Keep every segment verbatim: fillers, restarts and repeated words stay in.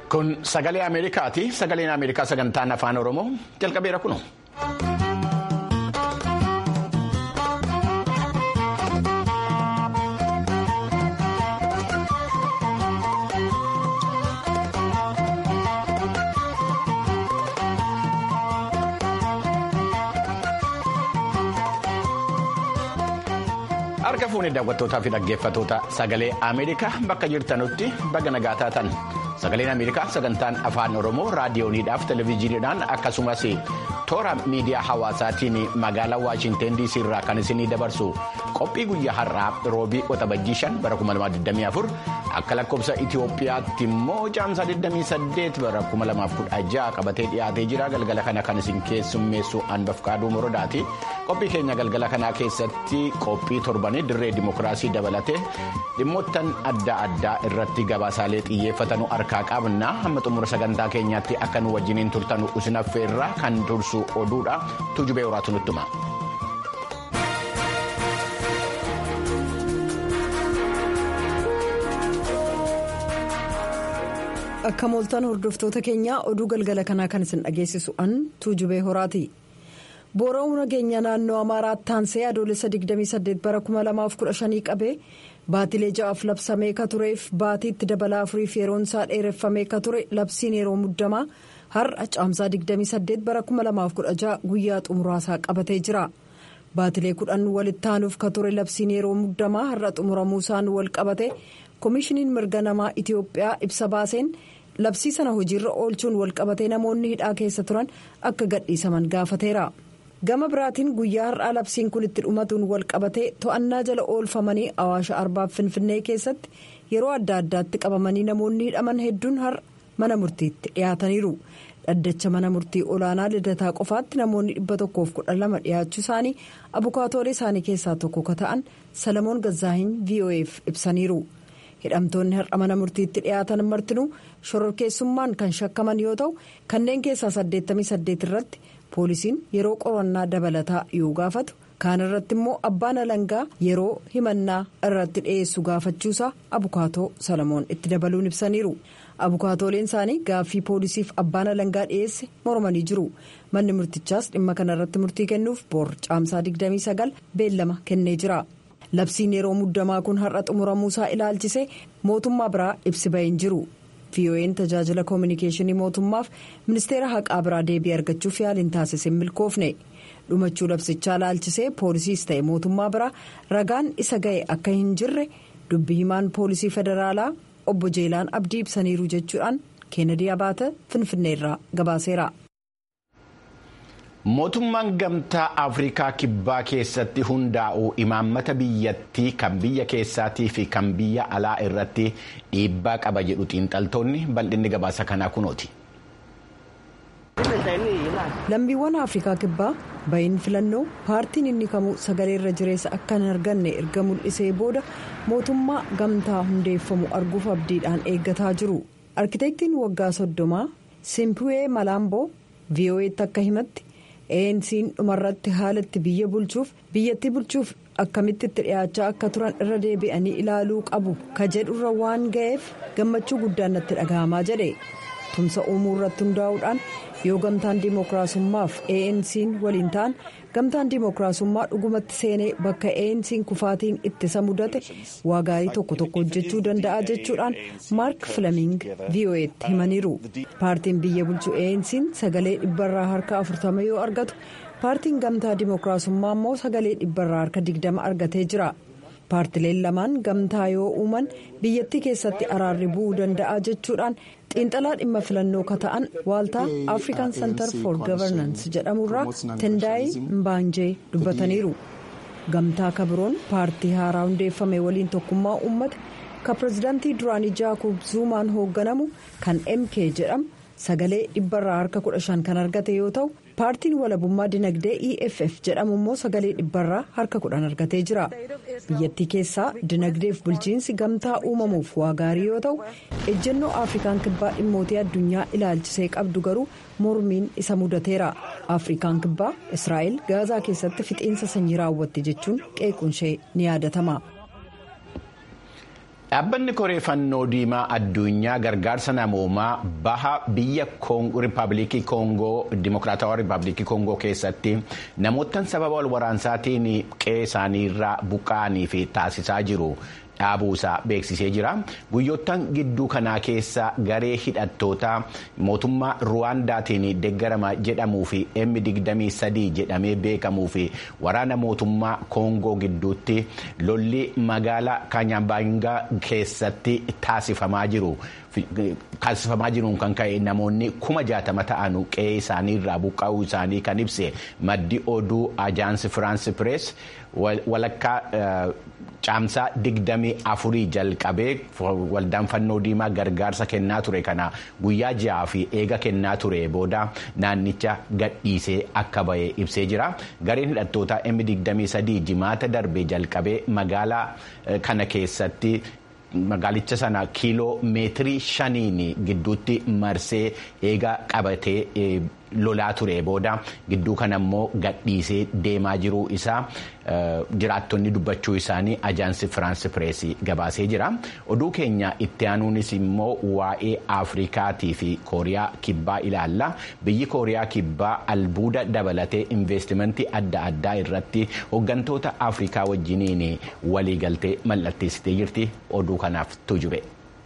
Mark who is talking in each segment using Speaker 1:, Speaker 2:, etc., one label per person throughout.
Speaker 1: Kun sagalee Ameerikaati. Sagaleen Ameerikaa sagantaan afaan Oromoo jalqabeera kuno. Harka fuunee daawwattootaa fi dhaggeeffattoota sagalee Ameerikaa bakka jirtanutti baga nagaa taatan. Sagaleen Ameerikaa sagantaan afaan Oromoo raadiyooniidhaaf televezyiiniidhaan akkasumas toora miidiyaa hawaasaatiin magaalaa Waashinten D C irraa kan isinii dabarsu qophii guyyaa har'aa roobii waxabajjii shan bara kuma lamaaf digdamii afur akka lakkoofsa Itoophiyaatti immoo caamsaa digdamii saddeet bara kuma lamaaf kudha jaha qabatee dhiyaatee jira. Galgala kana kan isin keessummeessu Anbafqaaduu Morodaati. Qophii keenya galgala kanaa keessatti qophii torbanii dirree dimokiraasii dabalatee dhimmoottan adda addaa irratti gabaasaalee xiyyeeffatanu harkaa qabna. Hamma xumura sagantaa keenyaatti akka nu wajjiniin turtanu isin affeerraa kan tursu oduudha. Tuujubee horaatu nuttuma.
Speaker 2: Akka mooltan hordoftoota keenyaa oduu galgala kanaa kan isin dhageessisu an Tuujubee horaati. Boora'uu nageenya naannoo Amaaraatti taansee adoolessa digdamii saddeet bara kuma lamaaf kudha shanii qabee baatilee ja'aaf labsamee ka tureef baatiitti dabalaa afuriif yeroon isaa dheereffamee ka ture labsiin yeroo muddamaa har'a caamsaa digdamii saddeet bara kuma lamaaf kudha jaha guyyaa xumuraasaa qabatee jira. Baatilee kudhan walitti aanuuf ka ture labsiin yeroo muddamaa har'a xumuramuusaan wal qabate koomishiniin mirga namaa Itiyoophiyaa ibsa baaseen labsii sana hojiirra oolchuun wal qabatee namoonni hidhaa keessa turan akka gadhiisaman gaafateera. Gama biraatiin guyyaa har'aa labsiin kun itti dhumatuun wal qabatee to'annaa jala oolfamanii Awaasha Arbaaf Finfinnee keessatti yeroo adda addaatti qabamanii namoonni hidhaman hedduun har'a mana murtiitti dhiyaataniiru. Dhaddacha mana murtii olaanaa Lidataa qofaatti namoonni dhibba tokkoof kudha lama dhiyaachuu isaanii abukaatoolee isaanii keessaa tokko ka ta'an Salamoon Gazzaahin V O F ibsaniiru. Hidhamtoonni har'a mana murtiitti dhiyaatan martinuu shororkeessummaan kan shakkaman yoo ta'u kanneen keessaa saddeettamii saddeet irratti poolisiin yeroo qorannaa dabalataa yoo gaafatu kaan irratti immoo abbaan alangaa yeroo himannaa irratti dhiyeessu gaafachuusaa abukaatoo Salamoon itti dabaluun ibsaniiru. Abukaatooleen isaanii gaaffii poolisiif abbaan alangaa dhiyeesse mormanii jiru. Manni murtichaas dhimma kana irratti murtii kennuuf boor caamsaa digdamii sagal beellama kennee jira. Labsiin yeroo muddamaa kun har'a xumuramuusaa ilaalchisee mootummaa biraa ibsi bahin jiru. V O N tajaajila koominikeeshinii mootummaaf ministeera haqaa biraa deebii argachuuf yaaliin taasise milkoofne. Dhumachuu labsichaa ilaalchisee poolisiis ta'e mootummaa biraa ragaan isa ga'e akka hin jirre dubbi himaan poolisii federaalaa obbo Jeelaan Abdii ibsaniiru jechuudhaan Keenedii Abaata Finfinneerraa gabaaseera.
Speaker 1: Mootummaan gamtaa Afrikaa kibbaa keessatti hundaa'uu imaammata biyyattii kan biyya keessaatii fi kan biyya alaa irratti dhiibbaa qaba jedhu xiinxaltoonni bal'inni gabaasa kanaa kunooti.
Speaker 2: Lammiiwwan Afrikaa kibbaa bahin filannoo paartiin inni kamuu sagalee irra jireessa akka hin arganne erga mul'isee booda mootummaa gamtaa hundeeffamu arguuf abdiidhaan eeggataa jiru. Arkiteektiin waggaa soddomaa Simpuwee Malaamboo V O Etti akka himatti A N C'n dhumarratti haalatti biyya bulchuuf biyyattii bulchuuf akkamitti itti dhiyaachaa akka turan irra deebi'anii ilaaluu qabu ka jedhurra waan ga'eef gammachuu guddaan natti dhaga'amaa jedhe. Tumsa uumuu irratti hundaa'uudhaan yoo gamtaan dimookiraasummaaf A N C'n waliin ta'an gamtaan dimookiraasummaa dhugumatti seenee bakka A N C'n kufaatiin ittisa mudate waa gaarii tokko tokko hojjechuu danda'a jechuudhaan Maark Filaming V O Etti himaniiru. Paartiin biyya bulchuu A N C'n sagalee dhibbarraa harka afurtama yoo argatu paartiin gamtaa dimookiraasummaa immoo sagalee dhibbarraa harka digdama argatee jira. Paartileen lamaan gamtaa yoo uuman biyyattii keessatti araarri bu'uu danda'a jechuudhaan xiinxalaa dhimma filannoo ka ta'an waaltaa African Center for Governance jedhamurraa Tendaayi Mbaanjee dubbataniiru. Gamtaa kabiroon paartii haaraa hundeeffame waliin tokkummaa uummate ka pirezidaantii duraanii Jaakob Zuumaan hoogganamu kan M K jedhamu sagalee dhibbarraa harka kudha shan kan argate yoo ta'u paartiin walabummaa dinagdee E F F jedhamu immoo sagalee dhibbarraa harka kudhan argatee jira. Biyyattii keessaa dinagdeef bulchiinsi gamtaa uumamuuf waa gaarii yoo ta'u ejjennoo Afrikaan kibbaa dhimmootii addunyaa ilaalchisee qabdu garuu mormiin isa mudateera. Afrikaan kibbaa Israa'el Gaazaa keessatti fixiinsa sanyii raawwatte jechuun qeequun ishee ni yaadatama.
Speaker 1: Dhaabbanni koree fannoo diimaa addunyaa gargaarsa namoomaa baha biyya Riippaabilikii Koongoo Dimokiraatawaa Riippaabilikii Koongoo keessatti namoota sababa wal waraansaatiin qe'ee isaanii irraa buqqa'anii fi taasisaa jiru. Dhaabuusaa beeksisee jira. Guyyoottan gidduu kanaa keessa garee hidhattoota mootummaa Ruwaandaatiin deeggarama jedhamuu fi M digdamii sadii jedhamee beekamuu fi waraana mootummaa Koongoo gidduutti lolli magaalaa Kanyabayingaa keessatti taasifamaa jiru. Taasifamaa jiruun kan ka'e namoonni kuma jaatama ta'an qe'ee isaanii irraa buqqa'uu isaanii kan ibse maddi oduu Ajaansi Firaansi Pirees walakkaa caamsaa digdamii afurii jalqabee waldaan fannoo diimaa gargaarsa kennaa ture kana guyyaa ja'aa fi eega kennaa ture booda naannicha gadhiisee akka ba'e ibsee jira. Gareen hidhattoota M digdamii sadii jimaata darbe jalqabee magaalaa kana keessatti. Magaalicha sana kiiloo meetirii shaniin gidduutti marsee eega qabatee lolaa ture booda gidduu kana immoo gadhiisee deemaa jiruu isaa jiraattonni dubbachuu isaanii Ajaansi Firaansi Pireesii gabaasee jira. Oduu keenya itti aanuunis immoo waa'ee Afrikaatii fi Kooriyaa Kibbaa ilaalla. Biyyi Kooriyaa Kibbaa albuuda dabalatee investimentii adda addaa irratti hooggantoota Afrikaa wajjiniin waliigaltee mallatteessitee jirti. Oduu kanaaf tujube.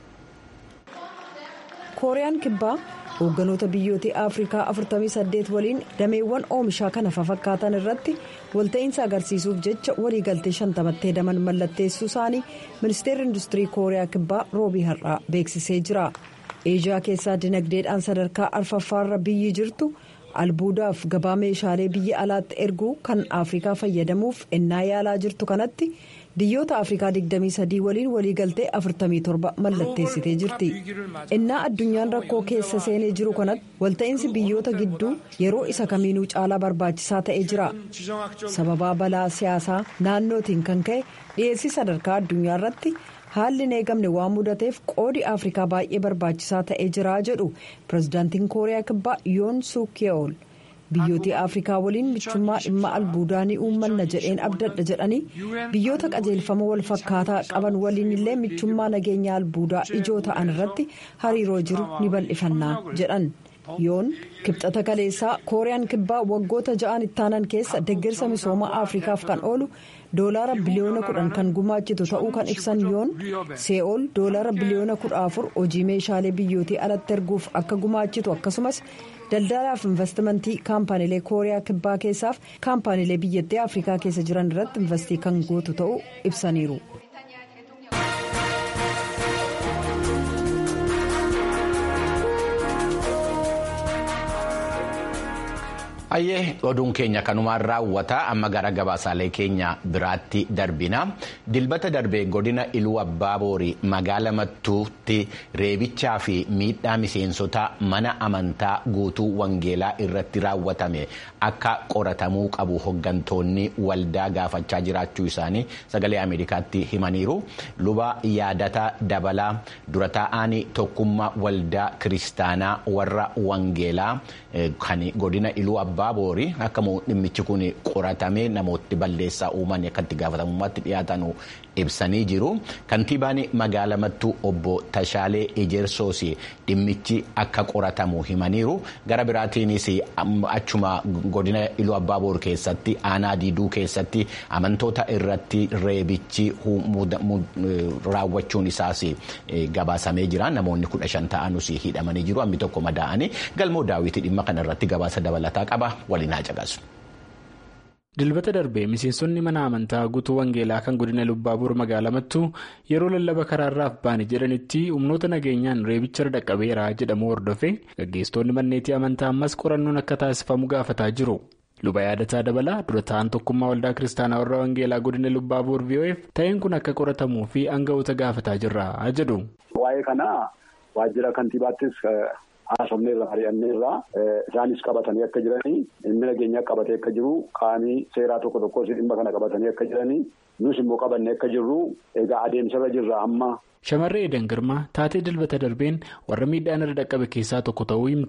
Speaker 2: Kooriyaan Kibbaa hoogganoota biyyoota Afrikaa afurtamii saddeet waliin dameewwan oomishaa kana fakkaatan irratti walta'iinsa agarsiisuuf jecha waliigaltee shantamatti hedaman mallatteessuu isaanii ministeerri industirii Kooriyaa Kibbaa roobii har'aa beeksisee jira. Eeshiyaa keessaa dinagdeedhaan sadarkaa arfaffaarra biyyi jirtu albuudaaf gabaa meeshaalee biyya alaatti erguu kan Afrikaa fayyadamuuf ennaa yaalaa jirtu kanatti. Biyyoota Afrikaa digdamii sadii waliin waliigaltee afurtamii torba mallatteessitee jirti. Ennaa addunyaan rakkoo keessa seenee jiru kanatti walta'iinsi biyyoota gidduu yeroo isa kamiinuu caalaa barbaachisaa ta'ee jira. Sababaa balaa siyaasaa naannootiin kan ka'e dhiyeessii sadarkaa addunyaa irratti haalli hin eegamne waan mudateef qoodi Afrikaa baay'ee barbaachisaa ta'ee jira jedhu pirezidaantiin Kooriyaa Kibbaa Yoon Suk Yeol. Biyyooti Afrikaa waliin michummaa dhimma albuudaa ni uummanna jedheen abdadha jedhanii biyyoota qajeelfama wal fakkaataa qaban waliin illee michummaa nageenya albuudaa ijoo ta'an irratti hariiroo jiru ni bal'ifannaa jedhan. Yoon kibxata kaleessaa Kooriyaan Kibbaa waggoota ja'an ittaanan keessa deeggarsa misooma Afrikaaf kan oolu doolaara biliyoona kudhan kan gumaachitu ta'uu kan ibsan Yoon Se'ool doolaara biliyoona kudha afur hojii meeshaalee biyyootii alatti erguuf akka gumaachitu akkasumas daldalaaf investimentii kaampaaniilee Kooriyaa Kibbaa keessaaf kaampaaniilee biyyattii Afrikaa keessa jiran irratti investii kan gootu ta'uu ibsaniiru.
Speaker 1: Ayyee oduun keenya kanumaan raawwata amma gara gabaasaalee keenya biraatti darbina. Dilbata darbee godina Iluu Abbaaboori magaala Mattuutti reebichaa fi miidhaa miseensota mana amantaa guutuu wangeelaa irratti raawwatame akka qoratamuu qabu hooggantoonni waldaa gaafachaa jiraachuu isaanii sagalee Ameerikaatti himaniiru. Luba yaadata dabalaa dura taa'anii tokkummaa waldaa kiristaanaa warra wangeelaa kan godina Iluu Abbaaboori akka dhimmichi kun qoratamee namooti balleessaa uuman akka itti gaafatamummaatti dhiyaatan ibsanii jiru. Kantiibaan magaala Mattuu obbo Tashaalee Ejersoos dhimmichi akka qoratamu himaniiru. Gara biraatiinis achuma godina Iluu Abbaaboor keessatti aanaa Diiduu keessatti amantoota irratti reebichi raawwachuun isaas gabaasamee jira. Namoonni kudha shan ta'anus hidhamanii jiru. Ammi tokko madaa'anii galmoo daawwitii dhimma kanarratti gabaasa dabalataa qaba. Waliin haa caqasu.
Speaker 3: Dilbata darbee miseensonni mana amantaa guutuu wangeelaa kan godina Iluu Abbaaboor magaalaa Mattuu yeroo lallaba karaarraaf baane jedhanitti humnoota nageenyaan reebicha dhaqqabeera jedhamu hordofee gaggeessitoonni manneetii amantaa ammas qorannoon akka taasifamu gaafataa jiru. Luba yaadataa dabalaa dura ta'an tokkummaa waldaa kiristaanaa warra wangeelaa godina Iluu Abbaaboor V O F ta'een kun akka qoratamuu fi aangawoota gaafataa jirra jedhu.
Speaker 4: Waa'ee kanaa waajjira kantiibaattis haasofnee irraa ari'annee irraa isaanis qabatanii akka jiranii inni nageenya qabatee akka jiru qaamii seeraa tokko tokkos dhimma kana qabatanii akka jiranii nus immoo qabannee akka jirru egaa adeemsarra jirra amma.
Speaker 3: Shamarree Edan Girmaa taatee dilbata darbeen warra miidhaan irra dhaqqabe keessaa tokko ta'uu himti.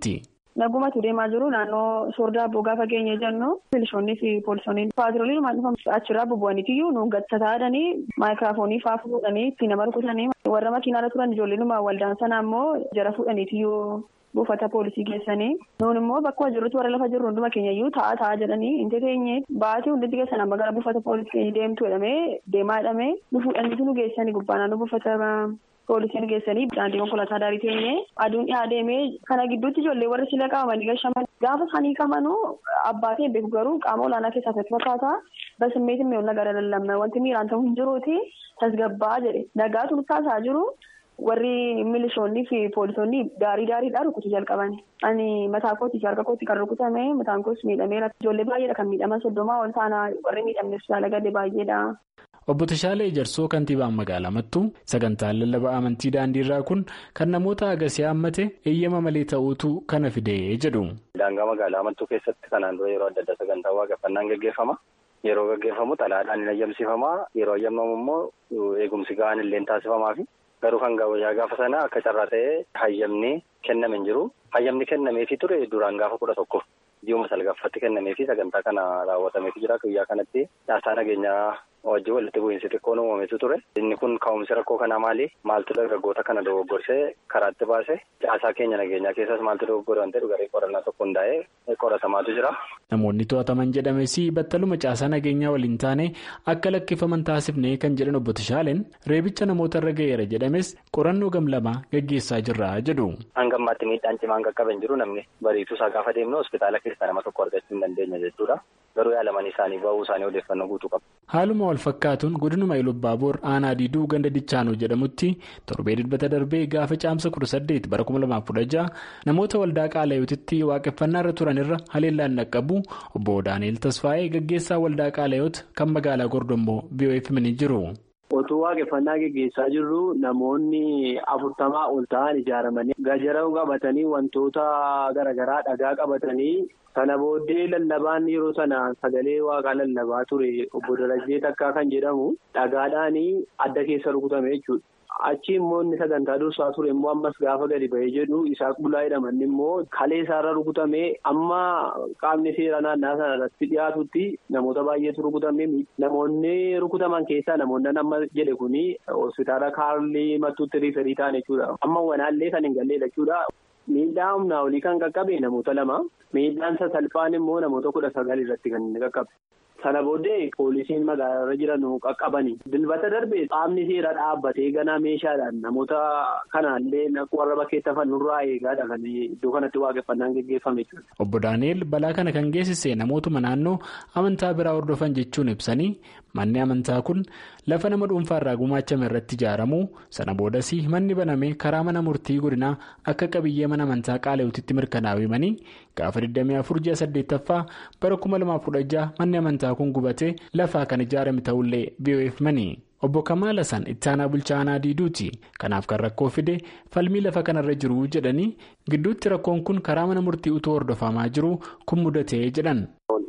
Speaker 5: Nagumatu deemaa jiru naannoo soordaa abboo gaafa geenye jennu milishoonni fi poolisoonni paatroolii maal achirraa bubu'aniitiyyuu nu gattataadhanii maayikiraafoonii faa fuudhanii itti nama rukutanii warra makiinaarra turan ijoolleen waldaan sana ammoo jara fuudhaniitiyyuu buufata poolisii geessanii nuun immoo bakka jirrutti warra lafa jirru hunduma keenyayyuu taa'aa taa'aa jedhanii inte teenye baatii hundatti geessan amma gara buufata poolisii deemtu jedhamee deemaa jedhamee nu fuudhaniitu nu geessanii gubbaanaa nu buufata poolisiin geessanii daandii konkolaataa daarii teenye aduun dhiyaa deemee kana gidduutti ijoollee warri sila qabamanii gashaman gaafa isaanii qabanuu abbaatii beeku garuu qaama olaanaa keessaa ta'e fakkaata basimmeetiin mi'oonna gara lallabna wanti miiraan ta'u hin jiruuti tasgabbaa jedhe nagaatu nuttaasaa jiru warri milishoonni fi poolisoonni daarii daariidhaan rukutu jalqaban ani mataa kootii fi harka kootii kan rukutame mataan koos miidhameera ijoollee baay'eedha kan miidhaman soddomaa ol taanaa warri miidhamnes jaalagade baay'eedha.
Speaker 3: Obbo Tashaalee Jarsoo kantiibaan magaalaa Mattuu sagantaan lallabaa amantii daandiirraa kun kan namoota agasii hammate eeyyama malee ta'uutu kana fidee jedhu.
Speaker 6: Daangaa magaalaa Mattuu keessatti kanaan dura yeroo adda addaa sagantaa waaqeffannaan gaggeeffama. Yeroo gaggeeffamu xalaadhaan hin ayyamsifamaa yeroo ayyamamu immoo eegumsi ga'aan illee taasifamaa fi garuu kan gaafa gaafa sana akka carraa ta'ee hayyamni kenname hin jiru. Hayyamni kennameefii ture duraan gaafa kudha tokko diuma salgaffaatti kennameefii sagantaa kana raawwatameefii jira guyyaa kanatti caasaa nageenyaa wajjin walitti bu'iinsi xiqqoon uumametu ture. Inni kun ka'umsi rakkoo kanaa maali? Maaltu dargaggoota kana dogoggorsee karaatti baase caasaa keenya nageenyaa keessas maaltu dogoggore waan ta'eef garee qorannaa tokko hundaa'ee qoratamaatu jira.
Speaker 3: Namoonni to'ataman jedhames battaluma caasaa nageenyaa waliin taane akka lakkifaman taasifnee kan jedhan obbo Tashaaleen reebicha namoota irra ga'eera jedhames qorannoo gamlamaa gaggeessaa jirra jedhu.
Speaker 6: Hanga ammaatti miidhaan cimaan qaqqaban jiru namni bariituu isaa gaafa deemnu hospitaala keessaa nama tokko argachuu hin dandeenya jechuudha. Garuu yaalamanii isaanii ba'uu isaanii odeeffannoo guutuu qabu.
Speaker 3: Haaluma wal fakkaatuun godinuma Ilubaaboor aanaa diiduu ganda dichaanoo jedhamutti torbee dilbata darbee gaafa caamsa kudha saddeet bara kuma lamaaf kudha jaha namoota waldaa qaalayyootitti waaqeffannaa irra turan irra haleellaan dhaqqabu obbo Daani'eel Tasfaayee gaggeessaa waldaa qaalayoot kan magaalaa Gordommoo B O F himanii jiru.
Speaker 7: Otuu waaqeffannaa gaggeessaa jirru namoonni afurtamaa ol ta'an ijaaramanii gajara qabatanii wantoota garaagaraa dhagaa qabatanii. Kana booddee lallabaan yeroo sana sagalee waaqaa lallabaa ture obbo Darajjee Takkaa kan jedhamu dhagaadhaan adda keessa rukutame jechuudha. Achi immoo inni sagantaa dursaa ture immoo ammas gaafa gadi bahee jedhu isaa bulaa jedhaman immoo kalee isaarra rukutame amma qaamni seera naannaa sana irratti dhiyaatutti namoota baay'eetu rukutame namoonni rukutaman keessaa namoonni amma jedhe kuni hospitaala Kaarlii Mattuutti riifarii ta'an jechuudha. Amma wanaallee kan hin galleedha jechuudha. Miidhaa humnaa olii kan qaqqabe namoota lama miidhaan sasalphaan immoo namoota kudha sagal irratti kan inni qaqqabe. Sana booddee poolisiin magaalarra jiran qaqqabanii dilbata darbee qaamni seera dhaabbatee ganaa meeshaadhaan namoota kanaallee warra bakkeetti hafan nurraa eegaadha kan iddoo kanatti waaqeffannaan gaggeeffame jechuudha.
Speaker 3: Obbo Daani'eel balaa kana kan geessise namootuma naannoo amantaa biraa hordofan jechuun ibsanii manni amantaa kun lafa nama dhuunfaarraa gumaachame irratti ijaaramu sana boodas manni baname karaa mana murtii godinaa akka qabiyyee mana amantaa qaalayyootitti mirkanaa'imanii gaafa digdamii afur ji'a saddeettaffaa bara kuma lamaaf kudha jaha manni amantaa kun gubatee lafaa kan ijaarame ta'ullee B O F manii. Obbo Kamaal Hasan itti aanaa bulchaa aanaa diiduuti. Kanaaf kan rakkoo fide falmii lafa kanarra jiru jedhanii gidduutti rakkoon kun karaa mana murtii utuu hordofamaa jiru kun mudatee jedhan.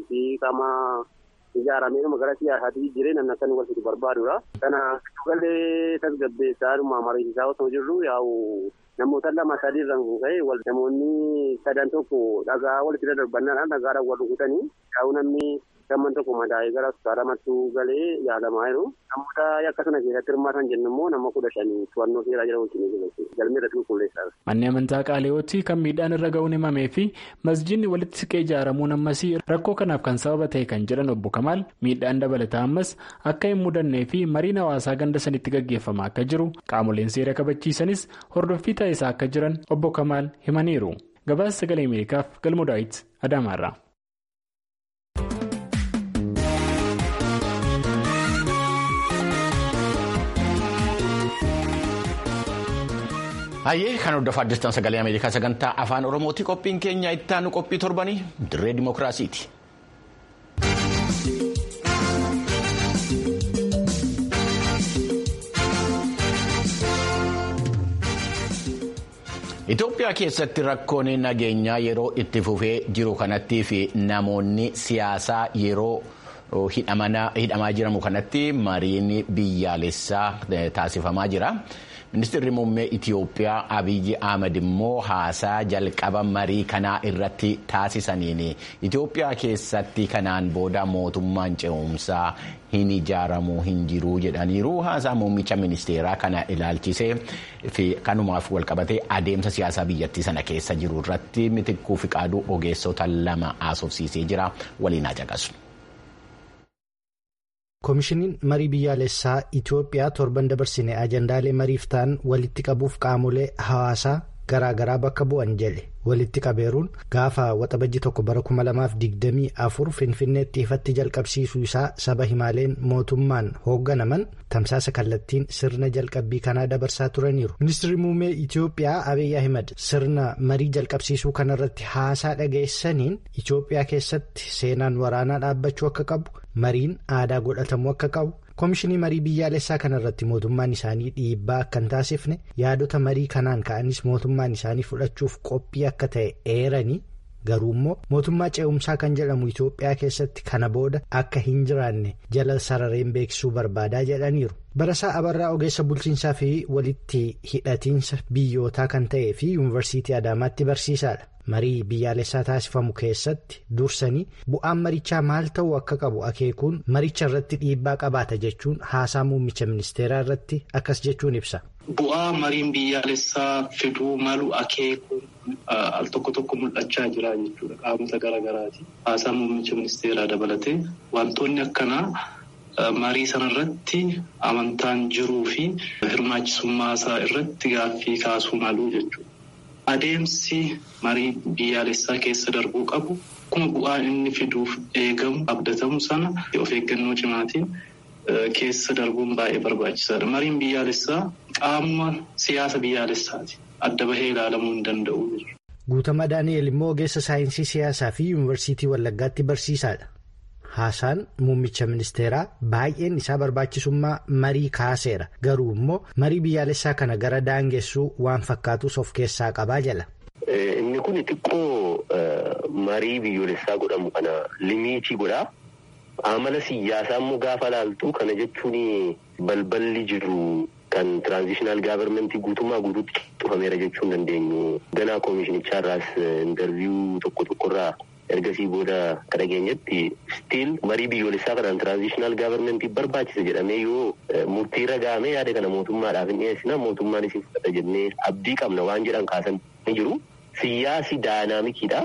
Speaker 8: Ijaaramee gara siyaasaatti jireenya namni akka walitti barbaadudha. Kana galee tasgabbeessaa dhuma mariisisaa osoo jirru yaa'u namoota lama sadii irraan ka'ee wal namoonni sadan tokko dhagaa walitti daddarbannaadhaan dhagaadhaan wal rukutanii yaa'u namni gamman tokko madaa'ee gara hospitaala Mattuu galee yaalamaa jiru. Namoota akka sana keessatti hirmaatan jennu immoo nama kudha shanii to'annoo seeraa jira wajjin jiru. Galmee irratti qulqulleessaa.
Speaker 3: Manni amantaa Qaalayyootti kan miidhaan irra ga'uun himamee fi masjiidni walitti siqee ijaaramuun ammas rakkoo kanaaf kan sababa ta'e kan jedhan obbo Kamaal miidhaan dabalataa ammas akka hin mudannee fi mariin hawaasaa ganda sanitti gaggeeffamaa akka jiru qaamoleen seera kabachiisanis hordoffii taasisaa akka jiran obbo Kamaal himaniiru. Gabaasa sagalee Ameerikaaf Galmoo Daawit Adaamaarraa.
Speaker 1: Hayyee kan hordofaa jirtan sagalee Ameerikaa sagantaa afaan Oromooti qophiin keenya itti aanu qophii torbanii dirree dimookiraasiiti. Itoophiyaa keessatti rakkoon nageenyaa yeroo itti fufee jiru kanattii fi namoonni siyaasaa yeroo hidhamaa jiramu kanatti mariin biyyaalessaa taasifamaa jira. Ministeerri muummee Itoophiyaa Abiyyi Ahmed immoo haasaa jalqaba marii kanaa irratti taasisaniin Itoophiyaa keessatti kanaan booda mootummaan ce'umsaa hin ijaaramu hin jiru jedhaniiru. Haasaa muummicha ministeeraa kana ilaalchisee fi kanumaaf walqabatee adeemsa siyaasaa biyyattii sana keessa jiru irratti Mitikkuu Fiqaaduu ogeessota lama haasofsiisee jira. Waliin haa caqasu.
Speaker 9: Koomishiniin marii biyyaalessaa Itoophiyaa torban dabarsine ajandaalee mariif ta'an walitti qabuuf qaamolee hawaasaa garaa garaa bakka bu'an jedhe walitti qabeeruun gaafa waxabajji tokko bara kuma lamaaf digdamii afur Finfinneetti ifatti jalqabsiisuu isaa saba himaaleen mootummaan hoogganaman tamsaasa kallattiin sirna jalqabbii kanaa dabarsaa turaniiru. Ministeerri muummee Itoophiyaa Abiyyi Ahmed sirna marii jalqabsiisuu kanarratti haasaa dhageessaniin Itoophiyaa keessatti seenaan waraanaa dhaabbachuu akka qabu. Mariin aadaa godhatamuu akka qabu koomishinii marii biyyaalessaa kanarratti mootummaan isaanii dhiibbaa akka hin taasifne yaadota marii kanaan ka'anis mootummaan isaanii fudhachuuf qophii akka ta'e eeranii garuu immoo mootummaa ce'umsaa kan jedhamu Itoophiyaa keessatti kana booda akka hin jiraanne jala sarareen beeksisuu barbaadaa jedhaniiru. Barasaa Abarraa ogeessa bulchiinsaa fi walitti hidhatiinsa biyyootaa kan ta'ee fi yuunivarsiitii Adaamaatti barsiisaadha. Marii biyyaalessaa taasifamu keessatti dursanii bu'aan marichaa maal ta'uu akka qabu akeekuun maricha irratti dhiibbaa qabaata jechuun haasaa muummicha ministeeraa irratti akkas jechuun ibsa.
Speaker 10: Bu'aa mariin biyyaalessaa fiduu malu akeekuun al tokko tokko mul'achaa jira jechuudha qaamota garaagaraati. Haasaa muummicha ministeeraa dabalatee wantoonni akkanaa marii sanarratti amantaan jiruu fi hirmaachisummaa isaa irratti gaaffii kaasuu malu jechuudha. Adeemsi marii biyyaalessaa keessa darbuu qabu akkuma bu'aa inni fiduuf eegamu abdatamu sana of eeggannoo cimaatiin keessa darbuun baay'ee barbaachisaadha. Mariin biyyaalessaa qaama siyaasa biyyaalessaati. Adda bahee ilaalamuu hin danda'u.
Speaker 9: Guutamaa Daani'el immoo ogeessa saayinsii siyaasaa fi yuunivarsiitii Wallaggaatti barsiisaadha. Haasaan muummicha ministeeraa baay'een isaa barbaachisummaa marii kaaseera garuu immoo marii biyyaalessaa kana gara daangessuu waan fakkaatus of keessaa qabaa jala.
Speaker 11: Inni kun xiqqoo marii biyyoolessaa godhamu kana limiitii godhaa. Amala siyaasaa immoo gaafa laaltu kana jechuun balballi jiru kan tiraanzishinaal gaavarmentii guutummaa guutuutti cufameera jechuu hin dandeenyu. Ganaa koomishinichaarraas intarviyuu tokko tokkorraa. Ergasii booda kan dhageenyetti stiil marii biyyoolessaa kanaan tiraanzishinaal gaavarmentii barbaachisa jedhamee yoo murtii irra gahamee yaada kana mootummaadhaaf hin dhiyeessina mootummaan isin fudhata jennee abdii qabna waan jedhan kaasan ni jiru. Siyaasi daayinaamikiidha.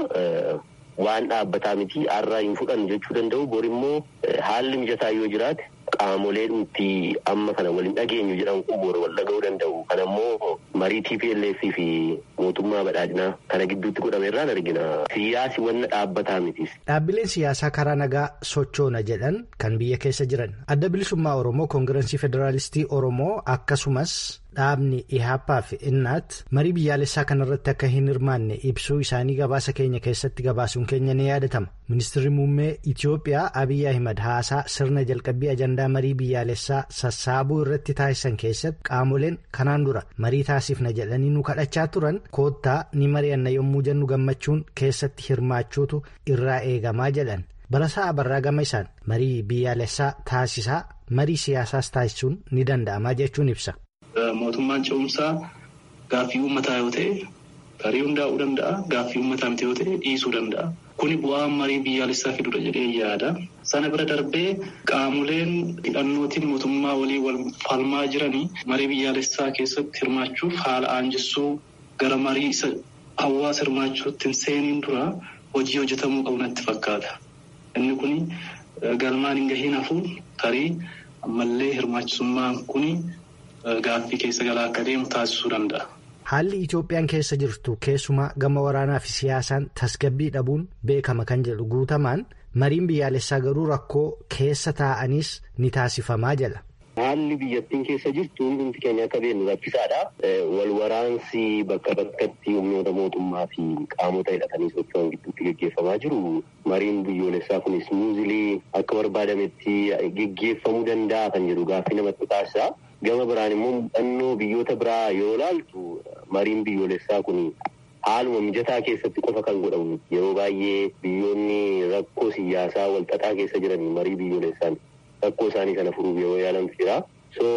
Speaker 11: Waan dhaabbataa miti har'aa hin fudhan jechuu danda'u bor immoo haalli mijataa yoo jiraate qaamolee nuti amma kana waliin dhageenyu jedhan kun bor wal dhaga'uu danda'u. Kana immoo marii T P L F fi mootummaa badhaadhinaa kana gidduutti godhame irraan argina. Siyaasi wanna dhaabbataa mitis.
Speaker 9: Dhaabbileen siyaasaa karaa nagaa sochoona jedhan kan biyya keessa jiran adda bilisummaa Oromoo koongirensii federaalistii Oromoo akkasumas dhaabni Ihaappaa fi Innaat marii biyyaalessaa kanarratti akka hin hirmaanne ibsuu isaanii gabaasa keenya keessatti gabaasuun keenya ni yaadatama. Ministeerri muummee Itoophiyaa Abiyyi Ahmed haasaa sirna jalqabbii ajandaa marii biyyaalessaa sassaabuu irratti taasisan keessatti qaamoleen kanaan dura marii taasifna jedhanii nu kadhachaa turan koottaa ni mari'anna yommuu jennu gammachuun keessatti hirmaachuutu irraa eegamaa jedhan. Barasaa Abarraa gama isaan marii biyyaalessaa taasisaa marii siyaasaas taasisuun ni danda'amaa jechuun ibsa.
Speaker 10: Mootummaan ce'umsaa gaaffii uummataa yoo ta'e tarii hundaa'uu danda'a. Gaaffii uummataa miti yoo ta'e dhiisuu danda'a. Kuni bu'aa marii biyyaalessaa fidudha jedhee yaada. Sana bira darbee qaamoleen hidhannootiin mootummaa walii wal falmaa jiranii marii biyyaalessaa keessatti hirmaachuuf haala aanjessuu gara marii isa hawaasa hirmaachuutti seeniin dura hojii hojjetamuu qabu natti fakkaata. Inni kuni galmaan hin gahiin hafuun tarii ammallee hirmaachisummaan kuni. Gaaffii keessa galaa akka deemu taasisuu danda'a.
Speaker 9: Haalli Itoophiyaan keessa jirtu keessumaa gama waraanaa fi siyaasaan tasgabbii dhabuun beekama kan jedhu Guutamaan mariin biyyaalessaa garuu rakkoo keessa taa'anis ni taasifamaa jala.
Speaker 11: Haalli biyyattiin keessa jirtu hundi keenya akka beeknu rakkisaadha. Wal waraansi bakka bakkatti humnoota mootummaa fi qaamota hidhatanii socho'an gidduutti gaggeeffamaa jiru. Mariin biyyoolessaa kunis muuzilii akka barbaadametti gaggeeffamuu danda'a kan jedhu gaaffii namatti taasisa. Gama biraan immoo muuxannoo biyyoota biraa yoo ilaaltu mariin biyyoolessaa kun haaluma mijataa keessatti qofa kan godhamu yeroo baay'ee biyyoonni rakkoo siyaasaa walxaxaa keessa jiran marii biyyoolessaan rakkoo isaanii kana furuuf yeroo yaalamtu jira. So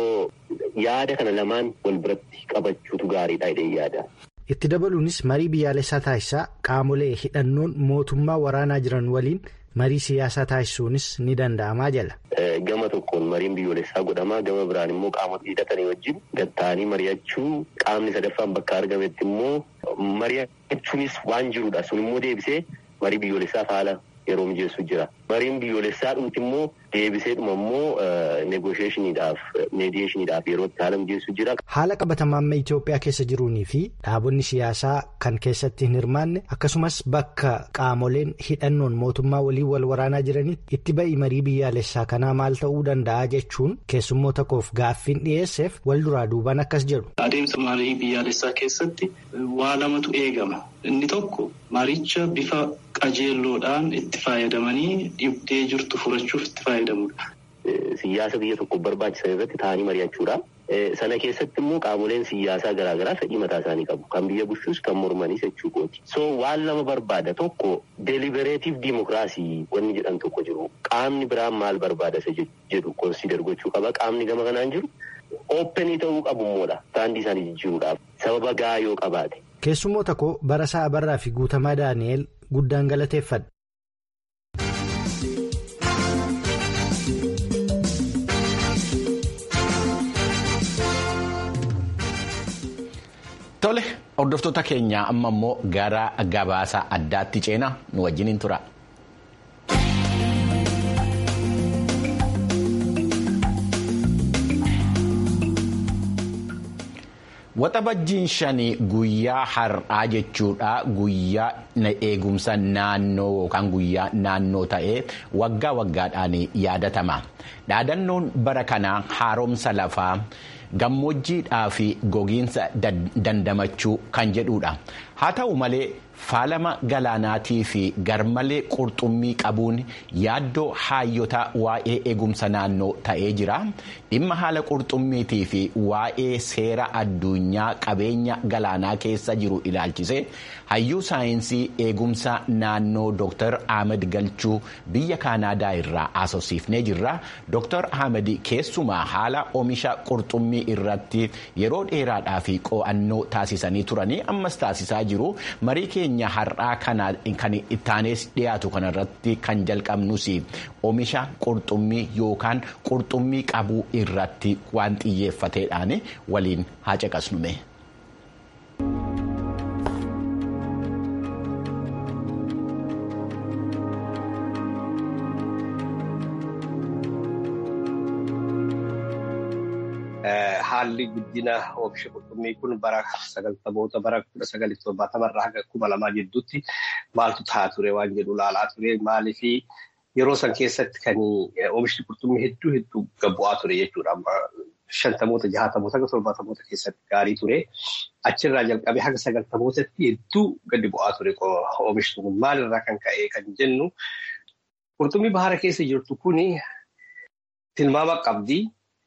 Speaker 11: yaada kana lamaan wal biratti qabachuutu gaariidha jedhee yaada.
Speaker 9: Itti dabaluunis marii biyyaalessaa taasisaa qaamolee hidhannoon mootummaa waraanaa jiran waliin marii siyaasaa taasisuunis ni danda'amaa jala.
Speaker 11: Gama tokkoon mariin biyyoolessaa godhamaa gama biraan immoo qaamota hidhatanii wajjin gatta'anii mari'achuu qaamni sadaffaan bakka argametti immoo mari'achuunis waan jirudha. Sun immoo deebisee marii biyyoolessaaf haala yeroo mijeessu jira. Mariin biyyoolessaa dhumti immoo deebisee dhuma immoo negoosheeshiniidhaaf meediyeeshiniidhaaf yerootti haala mijeessu jira.
Speaker 9: Haala qabatamaa amma Itoophiyaa keessa jiruunii fi dhaabonni siyaasaa kan keessatti hin hirmaanne akkasumas bakka qaamoleen hidhannoon mootummaa waliin wal waraanaa jiranitti itti ba'ii marii biyyaalessaa kanaa maal ta'uu danda'a jechuun keessummoota koof gaaffiin dhiyeesseef wal duraa duubaan akkas jedhu.
Speaker 10: Adeemsa marii biyyaalessaa keessatti waa lamatu eegama. Inni tokko maricha bifa qajeelloodhaan itti fayyadamanii dhibdee jirtu furachuuf itti fayyadamudha.
Speaker 11: Siyaasa biyya tokko barbaachisan irratti taa'anii mari'achuudha. Sana keessatti immoo qaamoleen siyaasaa garaagaraa fedhii mataa isaanii qabu. Kan biyya bulchuus kan mormanis jechuukooti. So waan lama barbaada tokko delibereetiif diimokiraasii wanni jedhan tokko jiru. Qaamni biraan maal barbaada isa jedhu konsider gochuu qaba. Qaamni gama kanaan jiru ooppenii ta'uu qabu immoodha. Taandii isaanii jijjiiruudhaaf sababa gahaa yoo qabaate.
Speaker 9: Keessummoota koo Barasaa Abarraa fi Guutamaa Daani'eel guddaan galateeffadha.
Speaker 1: Tole hordoftoota keenya amma immoo gara gabaasa addaatti ceena nu wajjiniin tura. Waxabajjiin shanii guyyaa har'aa jechuudha guyyaa eegumsa naannoo yookaan guyyaa naannoo ta'ee waggaa waggaadhaan yaadatama. Dhaadannoon bara kanaa haaromsa lafaa gammoojjiidhaa fi gogiinsa dandamachuu kan jedhudha. Haa ta'u malee faalama galaanaatii fi garmalee qurxummii qabuun yaaddoo haayyotaa waa'ee eegumsa naannoo ta'ee jira. Dhimma haala qurxummiitii fi waa'ee seera addunyaa qabeenya galaanaa keessa jiru ilaalchise hayyuu saayinsii eegumsa naannoo Dooktar Ahmed Galchuu biyya Kaanaadaa irraa haasofsiifnee jirra. Dooktar Ahmed keessumaa haala oomisha qurxummii irratti yeroo dheeraadhaa fi qo'annoo taasisanii turanii ammas taasisaa jiru. Marii keenya har'aa kana kan ittaanees dhiyaatu kanarratti kan jalqabnus oomisha qurxummii yookaan qurxummii qabuu irratti waan xiyyeeffateedhaan waliin haa caqasnume.
Speaker 12: Haalli guddina oomisha qurxummii kun bara sagaltamoota bara kudha sagalii torbaatamarraa hanga kuma lamaa jidduutti maaltu ta'aa ture waan jedhu ilaalaa ture maaliifi yeroo san keessatti kan oomishni qurxummii hedduu hedduu gabbu'aa ture jechuudha. Shantamoota jaatamoota hanga torbaatamoota keessatti gaarii ture. Achirraa jalqabee hanga sagaltamootatti hedduu gadi bu'aa ture oomishni kun maalirraa kan ka'e kan jennu qurxummii bahara keessa jirtu kuni tilmaama qabdi.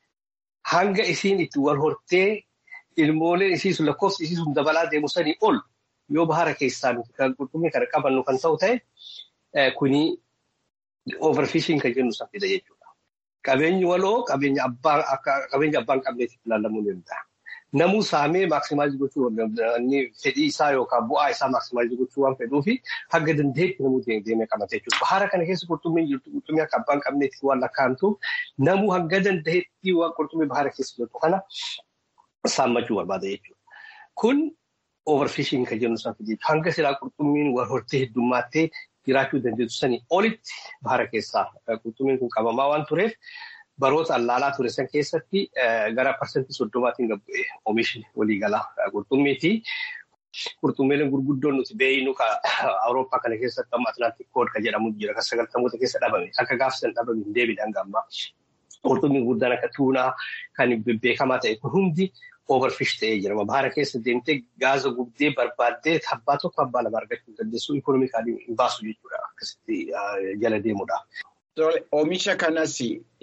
Speaker 12: Hanga isiin itti wal hortee ilmooleen isii sun lakkoofsi isii sun dabalaa deemu sanii ol yoo bahara keessaan kan qurxummii kana qabannu kan ta'u ta'e kuni overfishing kan jennu san fida jechuudha. Qabeenyi waloo qabeenya abbaan akka qabeenya abbaan qabneetti ilaalamuu danda'a. Namuu saamee maaksimaayizii gochuu inni fedhii isaa yookaan bu'aa isaa maaksimaayizii gochuu waan fedhuufi hanga dandeetti namuu deemee qabate jechuudha. Bahara kana keessa qurxummiin jirtu qurxummii akka abbaan qabneetti waan lakkaa'amtuuf namuu hanga dandeetti waan qurxummii bahara keessa jirtu kana saammachuu barbaada jechuudha. Kun overfishing kan jennu san jechuudha. Hanga silaa qurxummiin wal hortee heddummattee jiraachuu dandeessu sanii olitti bahara keessaa qurxummiin kun qabamaa waan tureef. Baroota allaalaa ture san keessatti gara parsantii soddomaatiin gabbu'e oomishni waliigalaa qurxummiiti. Qurxummiileen gurguddoon nuti beeynu Awurooppaa kana keessatti amma Atlantik kood kan jedhamu jira kan sagaltamoota keessa dhabame. Akka gaafsan dhabame hin deebiidhaan gammaa. Qurxummiin guddaan akka tuunaa kan beekamaa ta'e kun hundi overfish ta'ee jira. Bahara keessa deemtee gaaza gubdee barbaaddee abbaa tokko abbaa lama argachuu dandeessu ikonomikaalii hin baasu jechuudha akkasitti jala deemudha.
Speaker 1: Oomisha kanas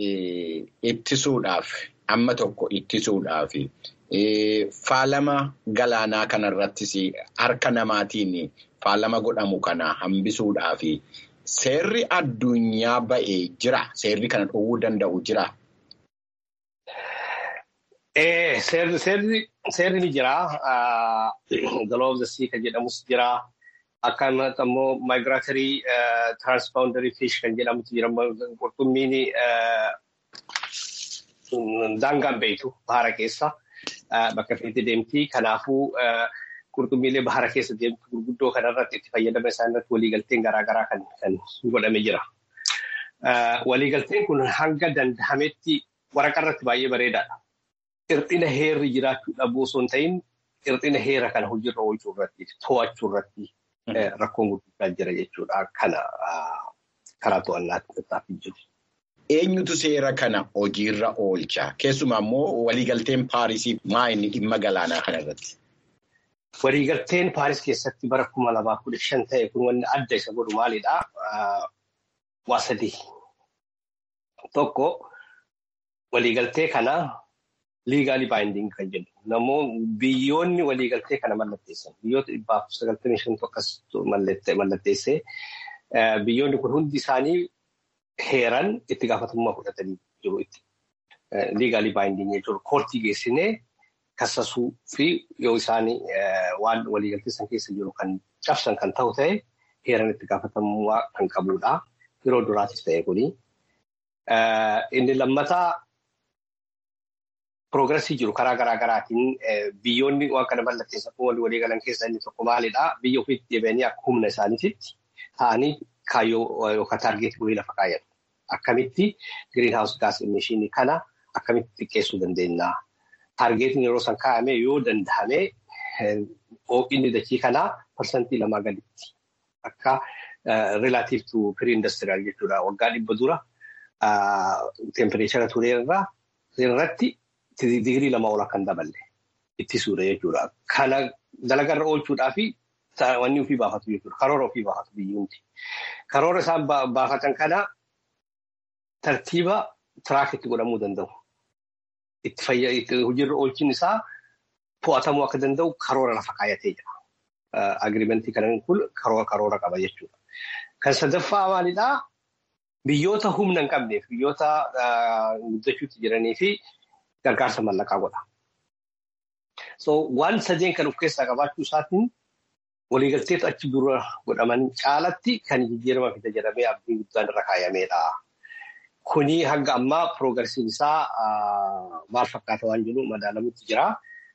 Speaker 1: ittisuudhaaf amma tokko ittisuudhaaf faalama galaanaa kanarrattis harka namaatiin faalama godhamu kana hambisuudhaaf seerri addunyaa ba'ee jira. Seerri kana dhowwuu danda'u jira.
Speaker 12: Seerri seerri ni jira. The law of the sea kan jedhamus jira. Akkasumas immoo migratory transboundary fish kan jedhamutu jira. Qurxummiin daangaan beektu bahara keessa bakka feete deemti. Kanaafuu qurxummiilee bahara keessa deemtu gurguddoo kanarratti itti fayyadama isaaniirratti waliigalteen garaagaraa kan godhame jira. Waliigalteen kun hanga danda'ametti waraqarratti baay'ee bareedaadha. Qirxina heerri jiraachuu dhabuu osoo hin ta'in qirxina heera kana hojiirra oolchuu irratti to'achuu irratti rakkoon guddaa jira jechuudha. Kana karaa to'annaatti tattaafii jiru.
Speaker 1: Eenyutu seera kana hojiirra oolcha? Keessumaa immoo waliigalteen Paarisii maa inni dhimma galaanaa kanarratti?
Speaker 12: Waliigalteen Paaris keessatti bara kuma lamaa kudha shan ta'e kun wanni adda isa godhu maalidhaa? Waa sadii. Tokko waliigaltee kana legally binding kan jedhu. Namoonni biyyoonni waliigaltee kana mallatteessan. Biyyoota dhibbaaf sagaltamii shantu akkas mallatteessee biyyoonni kun hundi isaanii heeran itti gaafatamummaa fudhatanii jiru itti. Legally binding jechuudha. Koortii geessinee kassasuu fi yoo isaanii waan waliigaltee san keessa jiru kan cabsan kan ta'u ta'e heeran itti gaafatamummaa kan qabudha. Yeroo duraatis ta'e kuni. Inni lammataa Progressii jiru karaa garaa garaatiin biyyoonni waan kana mallatteessan walii walii galan keessa inni tokko maalidhaa? Biyya ofiitti deebi'anii akka humna isaaniitti ta'anii kaayyoo yookaan taargeetii wayii lafa kaayatu. Akkamitti green house gas emission kana akkamitti xiqqeessuu dandeenya? Taargeetiin yeroo san kaa'ame yoo danda'ame oophinni dachii kanaa parsantii lamaa gaditti akka relative to pre-industrial jechuudha. Waggaa dhibba dura tempereechara tureerraa irratti digirii lama ol kan daballe ittisuudha jechuudha. Kana dalagarra oolchuudhaa fi wanni ofii baafatu jechuudha. Karoora ofii baafatu biyyoonni. Karoora isaan baafatan kana tartiiba tiraakitti godhamuu danda'u. Itti fayyadamu hojiirra oolchuun isaa to'atamuu akka danda'u karoora lafa kaayatee jira. Agiriimentii kanaan kun karoora karoora qaba jechuudha. Kan sadaffaa maalidhaa? Biyyoota humna hin qabneef biyyoota guddachuutti jiranii fi gargaarsa mallaqaa godha. So waan sadeen kan of keessaa qabaachuu isaatiin waliigalteetu achi dura godhaman caalatti kan jijjiirama fida jedhamee abdiin guddaan irra kaayamedha. Kuni hanga ammaa piroogresiin isaa maal fakkaata waan jiru madaalamutti jira.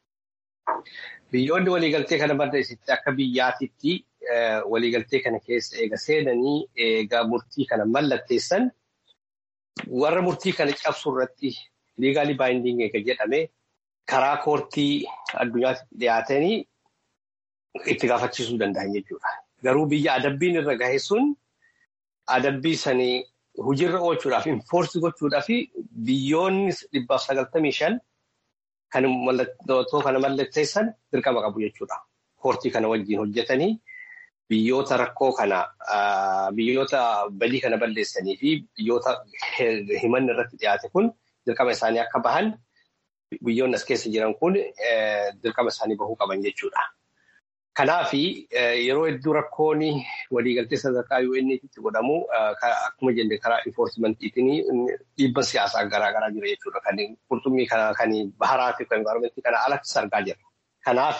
Speaker 12: Biyyoonni waliigaltee kana barreessitti akka biyyaatitti waliigaltee kana keessa eega seenanii eega murtii kana mallatteessan warra murtii kana cabsu irratti legally binding eega jedhame karaa koortii addunyaatti dhiyaatanii itti gaafachiisuu danda'an jechuudha. Garuu biyya adabbiin irra gahe sun adabbii sanii hojiirra oolchuudhaaf enforce gochuudhaaf biyyoonni dhibbaaf sagaltamii shan kan mallattoo kana mallatteessan dirqama qabu jechuudha. Koortii kana wajjin hojjetanii biyyoota rakkoo kana biyyoota badii kana balleessanii fi biyyoota himanni irratti dhiyaate kun dirqama isaanii akka bahan biyyoonni as keessa jiran kun dirqama isaanii bahuu qaban jechuudha. Kanaaf yeroo hedduu rakkoon waliigaltee sadarkaa U N itti godhamu akkuma jenne karaa enforcementiitiin dhiibbaan siyaasaa garaa garaa jira jechuudha. Kan qurxummii kana kan baharaa fi kan environmentii kana alatti argaa jira. Kanaaf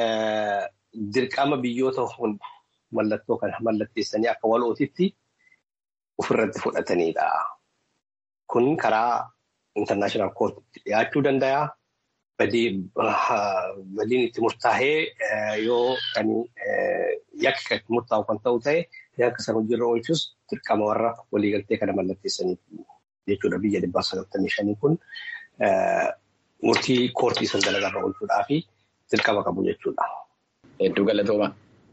Speaker 12: dirqama biyyoota mallattoo kana mallatteessanii akka walootitti ofirratti fudhatanidha. Kun karaa international court dhiyaachuu danda'a. Badiin itti murtaa'ee yoo kan yakka itti murtaa'u kan ta'u ta'e yakka san hojiirra oolchus dirqama warra waliigaltee kana mallatteessanii jechuudha. Biyya dhibbaaf sagaltamii shanii kun murtii koortii san dalagarra oolchuudhaa fi dirqama qabu jechuudha.
Speaker 1: Hedduu galatooma.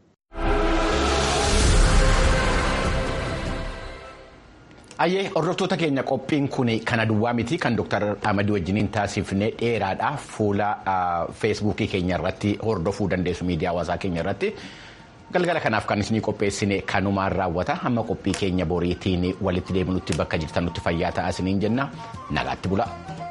Speaker 1: Ayyee hordoftoota keenya qophiin kun kana duwwaa miti kan Dooktar Ahmad wajjiniin taasifne dheeraadha. Fuula feesbuukii keenya irratti hordofuu dandeessu miidiyaa hawaasaa keenya irratti. Galgala kanaaf kan isinii qopheessine kanumaan raawwata. Amma qophii keenya boriitiin walitti deebinutti bakka jirtan nutti fayyaa ta'aa isiniin jenna. Nagaatti bula.